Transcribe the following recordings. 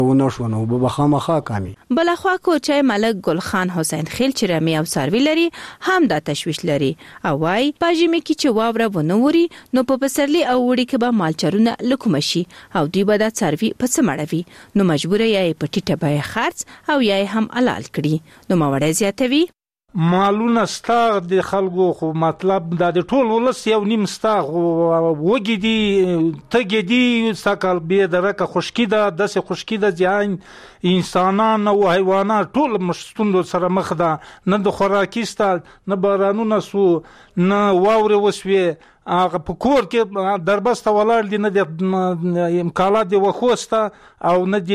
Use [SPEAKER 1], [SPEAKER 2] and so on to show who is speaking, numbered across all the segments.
[SPEAKER 1] ونشو نو به خامخا کامي.
[SPEAKER 2] بلخوا کوچای ملک ګل خان حسین خیل چې رمي او سروي لري هم دا تشویش لري او وايي پاجمه کې چې واوره ونوري نو په پسرلي او وړي کې به مالچرونه لکومشي او دوی به دا سروي په سمړوي نو مجبور یې په ټیټه به خرڅ او یې هم حلال کړي نو ماوړې زیاتوي.
[SPEAKER 3] مالونه ستا د خلکو خو مطلب د ټول ولس یو نیم ستا وګي دي تګي دي ساکل به درکه خشکی ده د خشکی ده ځان انسانان او حیوانات ټول مشتوند سره مخ ده نه د خوراکي ستا نه بارانونه سو نه واوره وسوي هغه په کور کې دربسته ولاړ دي نه د امکانات دی وخوسته او نه دی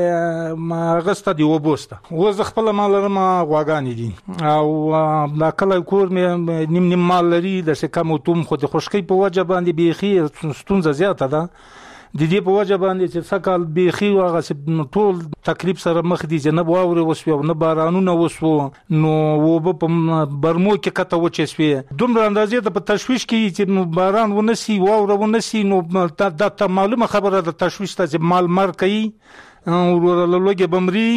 [SPEAKER 3] غسته دی وبوسته وز خپل مال لرم غواګانی دي او دا کله کور مې نیم مال لري د څه کم توم خو د خوشکی په وجه باندې بيخي ستونزه زیاته ده د دې په وجه باندې چې سکل بيخي واغه ټول تقریبا سره مخ دي جنب واوري وسو نه بارانونه وسو نو وب په برمو کې کته وچسوي دومره اندازې د تشويش کې چې باران ونسي واوره ونسي نو د معلومه خبره د تشويش ته مال مر کوي ورلوګي بمري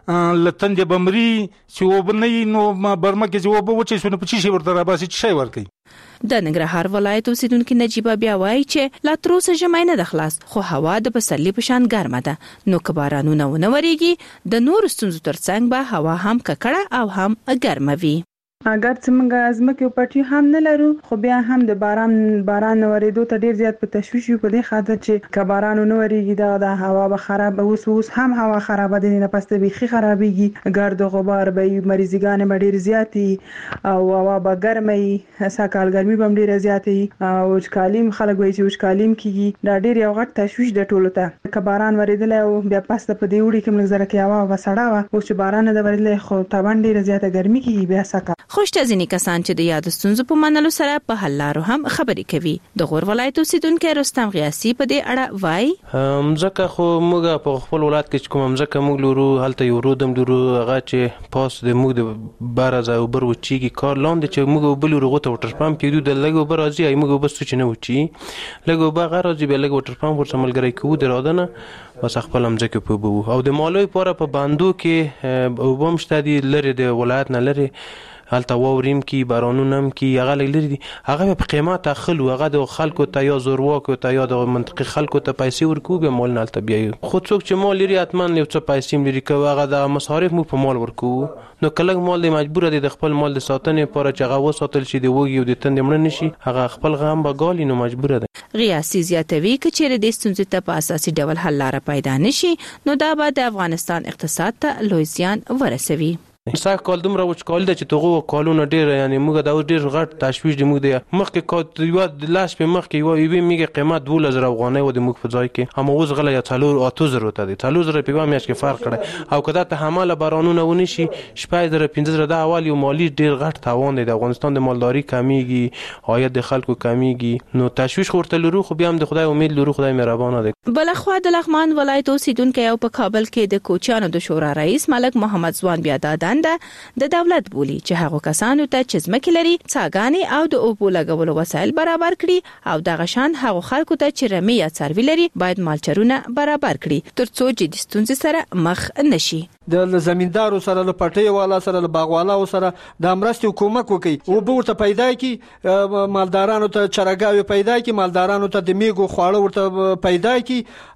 [SPEAKER 3] لتند بمري چې وبني نو برمه کې چې وب وچسو نو په چی شي ورته راباسي شي ورکي.
[SPEAKER 2] د ننګرهار ولایت اوسیدونکو نجیبه بیا وایي چې لا تر اوسه ژمی نه د خلاص خو هوا د پسرلي په شان ګرمه ده نو که بارانونه ونه وریږي د نور ستونزو ترڅنګ به هوا هم ککړه او هم ګرمه وي.
[SPEAKER 4] اگر څنګه ازمکه پټي هم نه لرو خو بیا هم د باران ورېدو ته ډیر زیات په تشویش یو په دې خاطر چې که باران نه وریږي د هوا به خراب اوس هم هوا خراب دي نه پسته بيخي خرابيږي ګرد غبار به مریضګان به ډیر زیاتی او هوا به ګرمي ساکال ګرمي به ډیر زیاتی او وچکالیم خلک وایي چې وچکالیم کیږي دا ډیر یو غټ تشویش د ټولو ته که باران ورېدل او بیا پسته په دې وړي کې موږ زره کې هوا وسړا وا او چې باران نه ورېدل خو تابان ډیر زیاته ګرمي کیږي بیا ساکا
[SPEAKER 2] خوشته ځینې کسان چې د یاد ستونزو په منلو سره په حل لارو هم خبرې کوي. د غور ولایت اوسیدونکو رستم غیاسی په دې اړه وایي
[SPEAKER 5] مزکه خو موږ په خپل ولایت کې کوم مزکه موږ لورو هلته یو رودم لورو هغه چې پاس د موږ د بارز او بر وچیږي کار لاندې چې موږ بل ورغه ته وټر پمپ پیډو د لګو بر راځي ای موږ بس چې نه وچی لګو به غراځي به لګو وټر پمپ ورسره ملګری کوو درادنه بس خپل مزکه په بو او د مالوي پوره په باندو کې او بمشته دي لري د ولایت نه لري هلته واوریم کی بارانونم کی هغه لري دي هغه په قیمت اخلو هغه د خلکو ته یا زورواکو ته یا د منطقي خلکو ته پیسې ورکو به مال نه تل بیا خو څوک چې مال لري اتمن یو څه پیسې لري کوي هغه د مصارف مو په مال ورکو نو کله مال دی مجبور دي د خپل مال د ساتنې لپاره چې هغه وساتل شي دی وږي او د تند مړ نشي هغه خپل غم به ګالي نو مجبور دي.
[SPEAKER 2] غیاسی زیاتوي چې چیرې د ستونزې ته په اساسي ډول حل لاره پیدا نشي نو دا به د افغانستان اقتصاد ته لوی زیان ورسوي.
[SPEAKER 5] ساک کال دومره وچکال ده چې توغه کالونه ډیر یعنی موږ دا ډیر غټ تشویش دی موږ د مخکې کال یو د لاس په مخکې یو میګه قیمت 2000 افغانۍ و د موږ په ځای کې هم اوس غله یا 4000 ته دي 4000 په میاش کې فرق کړي او کدا ته حمله بارانونه ونشي شپه در 15000 د اول یو مالی ډیر غټ تاوان دی د افغانستان د مالداري کمیږي عاید د خلکو کمیږي نو تشویش خورته لرو خو بیا هم د خدای امید لرو خدای مهربانه دی.
[SPEAKER 2] بلخوا د لغمان ولایت اوسیدونکو یو په کابل کې د کوچیانو د شورا رئیس ملک محمد ځوان بیا دادن د دولت بولی چې هغه کسانو ته چې ځمکې لري څاګانې او د اوبو لګولو وسایل برابر کړي او دغه شان هغه خلکو ته چې رمي یا څاروي لري باید مالچرونه برابر کړي ترڅو جدي ستونزې سره مخ نشي.
[SPEAKER 6] د زمیندارو سره له پټي والا سره له باغوالو سره د امرستي حکومت کوي او به ورته پیدا کی مالدارانو ته چرګاوي پیدا کی مالدارانو ته د میګو خواړه ورته پیدا کی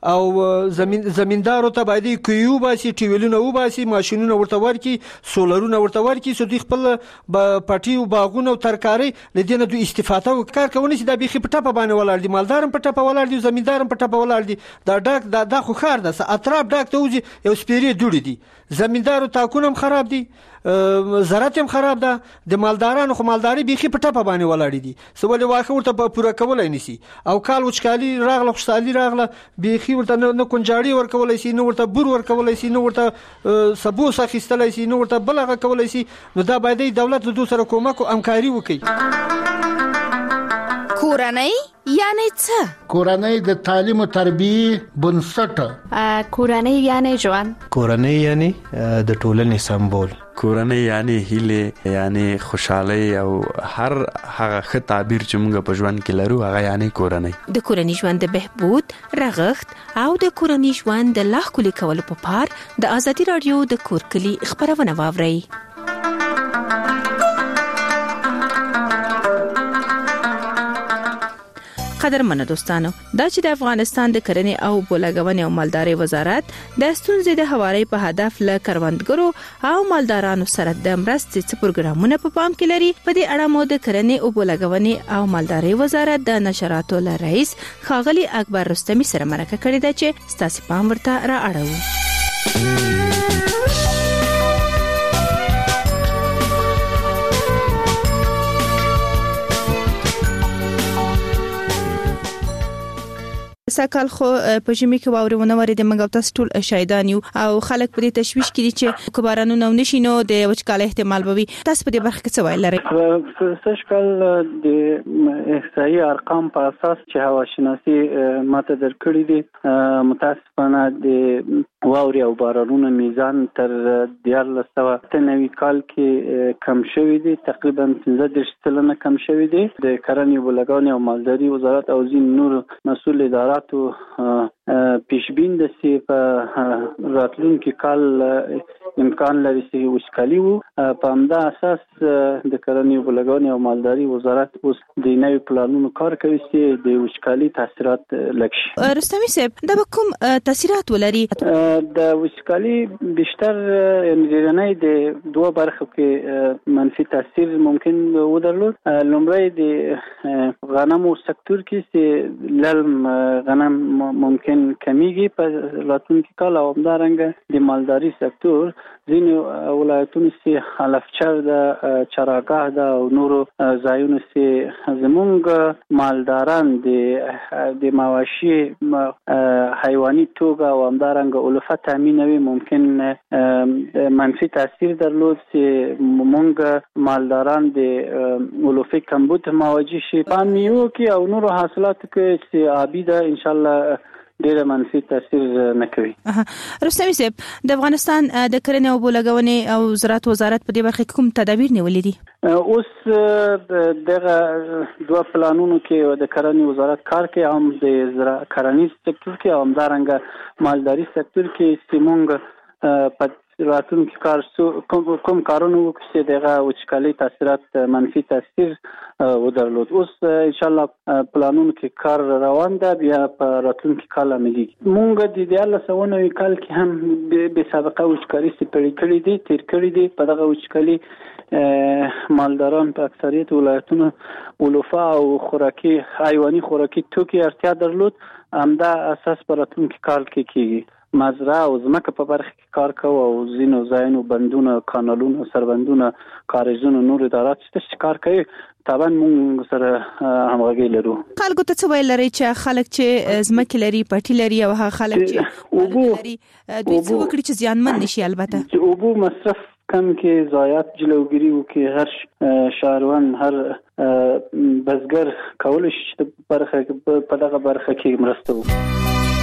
[SPEAKER 6] او زمیندارو ته باید کیو باسي ټیولونه و باسي ماشينونه ورته ورکی سولرونه ورته ورکی سو د خپل پټي او باغونو ترکاري لدینه د استفاده وکړ کوي چې د بيخي پټه په باندې ولر دي مالدارم پټه په ولر دي زمیندارم پټه په ولر دي دا ډاک دا خو خار ده اطراف ډاک ته وځي یو سپيري دوړي دي زمیندارو تاکونم خراب دي زراعت هم خراب ده د مالدارانو خو مالداري بيخي پټه په باندې ولاړ دي سوال واخه ورته پوره کولای نشي او کال وچکالي راغله خوشالي راغله بيخي ورته نه کنجاړي ورکولای شي نو ورته بور ورکولای شي نو ورته سبو ساخستلای شي نو ورته بلغه کولای شي نو دا باید دولت له دوی سره کومک او همکاري وکړي.
[SPEAKER 7] کورنۍ
[SPEAKER 2] یعنی څه؟
[SPEAKER 7] کورنۍ د تعلیم او تربیه بنسټ.
[SPEAKER 8] کورنۍ یعنی ژوند.
[SPEAKER 5] کورنۍ یعنی د ټولنې سمبول.
[SPEAKER 9] کورنۍ یعنی هیله، یعنی خوشحالي او هر هغه ښه تعبیر چې موږ په ژوند کې لرو هغه یعنی کورنۍ.
[SPEAKER 2] د کورنۍ ژوند د بهبود، رغښت او د کورنۍ ژوند د لا ښکلي کولو په پار د ازادي رادیو د کور کلی خبرونه واورئ. قدرمنو دوستانو، دا چې د افغانستان د کرنې او بولګونې او مالدارۍ وزارت د ستونزې د هواري په هدف له کروندګرو او مالدارانو سره د مرستې څخه پروګرامونه په پام کې لري. په دې اړه مو د کرنې او بولګونې او مالدارۍ وزارت د نشراتو رئیس ښاغلي اکبر رستمی سره مرکه کړې ده چې ستاسو پام ورته را اړوو. سکهال خو په ژمي کې واورونه ورې د منګو تاسو ټول شاهدان یو او خلک په دې تشویش کې دي چې کبارانو نو نشینو د وچکالۍ احتمال بوي. تاسو په دې برخه کې څه وایي لري؟
[SPEAKER 10] سشکل د احصایي ارقام په اساس چې هوا شناسي ماته درکړي دي، متاسفانه د واوري او بارانونو میزان تر 1990 کال کې کم شوی دی، تقریبا 15% کم شوی دی. د کرنې بولګونې او مالداري وزارت او ځین نور مسؤل ادارات پیشبین د سی په راتلونکي کال امکان لري چې وچکالي وو. په همدا اساس د کرنې بولګونې او مالداري وزارت اوس د نوي پلانونو کار کوي چې د وچکالي تاثیرات لږ شي.
[SPEAKER 2] رستمی صاحب، دا کوم تاثیرات ولري؟
[SPEAKER 10] د وچکالي بیشتر انرژي د دوه برخو کې منفي تاثیر ممکن ودرلود. لومړی د غنمو سکتور کې چې للم غنم ممکن کمیږي په راتلونکي کال، او همدارنګه د مالداري سکتور ځینې ولایتونو چې حلفچر د چراګاه د او نورو ځایونو چې زمونږ مالداران د مواشي حیواني توګه او همدارنګه علوفه تامینوي ممکن منفي تاثیر درلود چې مونږ مالداران د علوفه کمبود مواجه شي. په میوه کې او نورو حاصلاتو کې چې آبی ده ان شاء الله ډېر منفي تاثیر نه کوي.
[SPEAKER 2] رستمی صاحب، د افغانستان د کرنې او بولګونې او زراعت وزارت په دې برخه کې کوم تدابیر نیولې دي؟
[SPEAKER 10] اوس دغه دوه پلانونو کې د کرنې وزارت کار کوي، هم د کرنیز سکتور کې او همدارنګه مالداري سکتور کې چې مونږ په راتلونکي کار کوم کارونه وکړو چې دغه وچکالي تاثیرات منفي تاثیر ودرلود. اوس ان شاء الله پلانونو کې کار روان ده، بیا په راتلونکي کال عملي. مونږ د 1990 کال کې هم به سابقه وچکالي سپړې کړې دي، تیر کړې دي. په دغه وچکالي مالداران په اکثریت ولایتونو علوفه او خوراکي حیواني خوراکي توکي اړتیا درلود. همدا اساس په راتلونکي کال کې کیږي. مزرعه او ځمکه په برخه کې کار کوو او ځینو ځایونو بندونه، کانالونه، سربندونه، کاریزونه، نور ادارات چې کار کوي. طبعا موږ سره همغږي لرو.
[SPEAKER 2] خلکو ته څه ویل لري چې خلک چې ځمکه لري، پټي لري او هغه خلک چې اوبو لري دوی څه وکړي چې زیانمن نشي؟ البته
[SPEAKER 10] چې اوبو مصرف کم کې، ضایعات جلوګیری وکړي. هر شهروان، هر بزګر کولای شي چې په دغه برخه کې مرسته وکړي.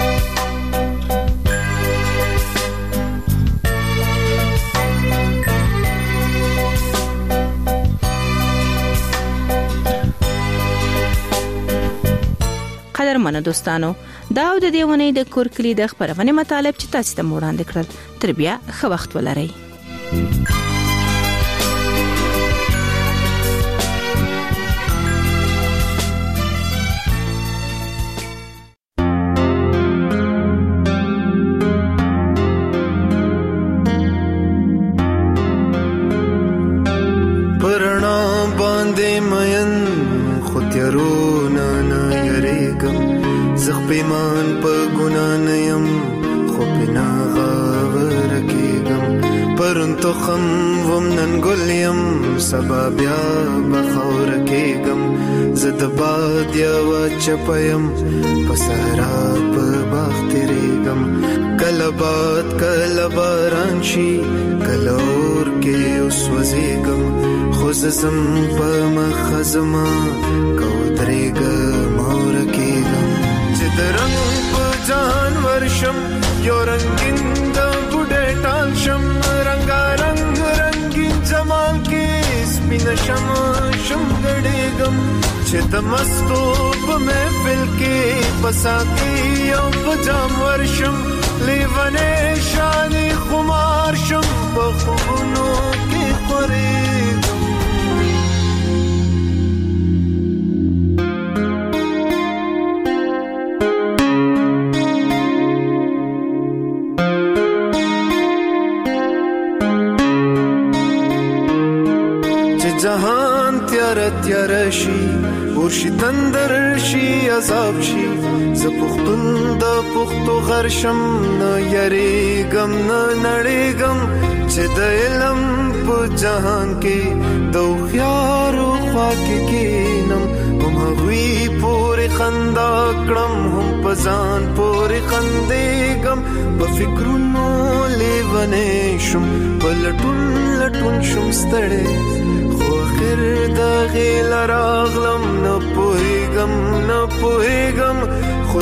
[SPEAKER 2] قدرمنو دوستانو، دا د دې ونې د کور کلی د خبرونه مطالب چې تاسو ته وړاندې کړل. تر بیا ښه وخت ولرئ.
[SPEAKER 11] پرنا باندې مین خطرونه نه یریګم، زخ پیمان په ګنا نه يم، خو پنا غاور کېږم. پرون تو خم وم نن ګل یم، سبا بیا بخور کېږم. زه د باد یوه چپه یم، په صحرا په باغ تېرېږم. کله باد کله باران شي، کله اور کې وسوځېږم. خو زه ځم په مخه زما که ودرېږم اور شم یو رنگین د بوډه ټال شم رنگارنګ رنگین جمال کې سپین شم شم ګډېږم چې د مستو په محفل کې پسا کې یو پجام ورشم لیوانې شانې خمار شم په خوبونو کې خورېږم جهان تیار تیار شي ورشي تندر شي عذاب شي ز پختون د پختو غرشم نه یریګم نه نړېګم چې د علم په جهان کې د خيارو خوا کې کینم هم هغوی پورې خندا کړم هم پزان پورې خندېګم په فکرونو لیونې شم په لټون لټون شم ستړې خیر دا غیل راغلم نه پوهیږم خو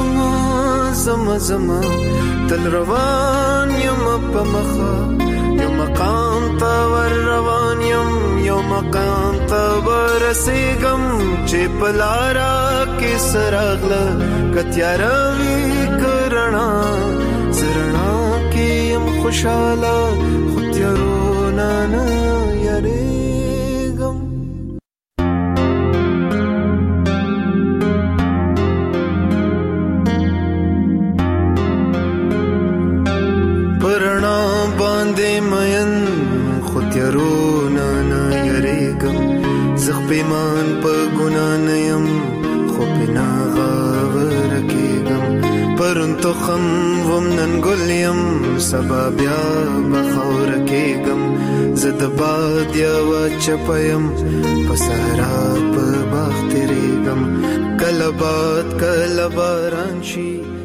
[SPEAKER 11] زما تل روان یم په مخه یو مقام ته ور روان یم یو مقام ته ورسېږم چې په لاره کې سراغله کتیاره وي کرنا زرنا کې یم خوشاله خو تیارونه نه یاري پیمان په ګنا نه يم خو بنا غاور کېږم پرون تخم وم نن ګل یم سبا بیا بخور کېږم زه د باد یوه چپه یم په صحرا په باغ تېرېږم کله باد کله باران شي